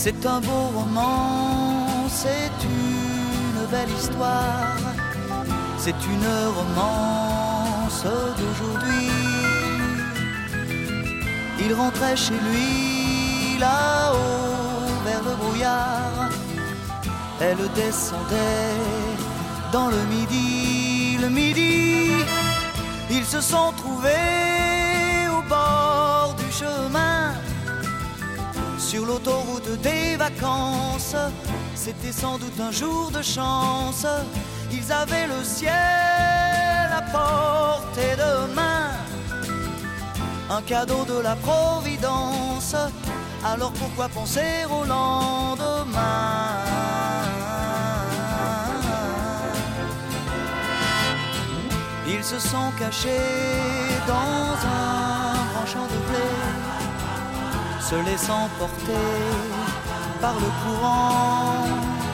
C'est un beau roman, c'est une belle histoire, c'est une romance d'aujourd'hui. Il rentrait chez lui là-haut vers le brouillard, elle descendait dans le midi, ils se sont trouvés au bord du chemin, sur l'autoroute des vacances. C'était sans doute un jour de chance, ils avaient le ciel à portée de main, un cadeau de la Providence, alors pourquoi penser au lendemain? Ils se sont cachés dans un grand champ de blé, se laissant porter par le courant,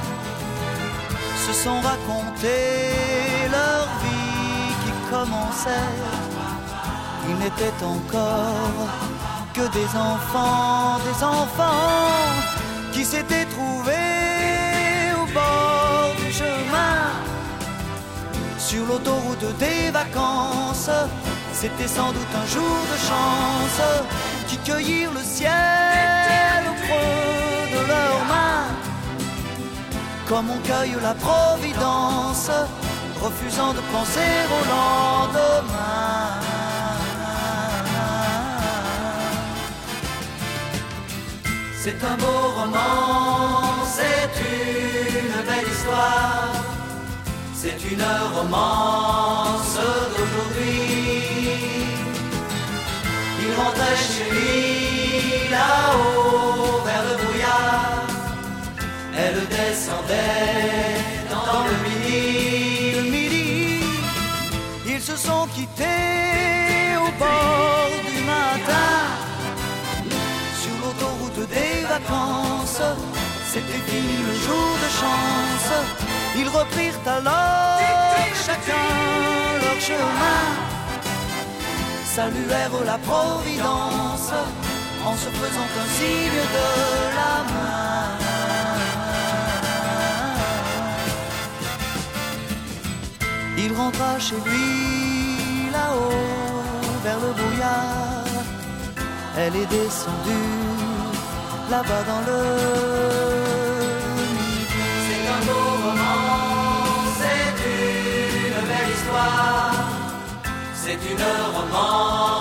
se sont raconté leur vie qui commençait. Ils n'étaient encore que des enfants qui s'étaient trouvés au bord du chemin, sur l'autoroute des vacances. C'était sans doute un jour de chance, qui cueillirent le ciel au creux de leurs mains, comme on cueille la Providence, refusant de penser au lendemain. C'est un beau roman, c'est une belle histoire, c'est une romance d'aujourd'hui. Il rentrait chez lui là-haut vers le brouillard, elle descendait dans le midi. Ils se sont quittés au bord du matin, sur l'autoroute des vacances. C'était fini le jour de chance, ils reprirent alors chacun leur chemin, saluèrent la Providence en se faisant un signe de la main. Il rentra chez lui là-haut vers le brouillard, elle est descendue là-bas dans le midi. C'est un beau roman, c'est une belle histoire, c'est une romance